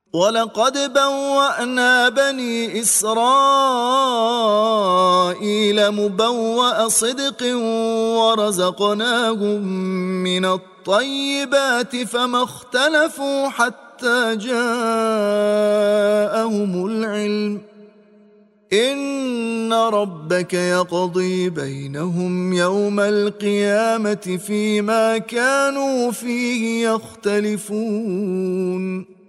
ولقد بوأنا بني إسرائيل مبوأ صدق ورزقناهم من الطيبات فما اختلفوا حتى جاءهم العلم إن ربك يقضي بينهم يوم القيامة فيما كانوا فيه يختلفون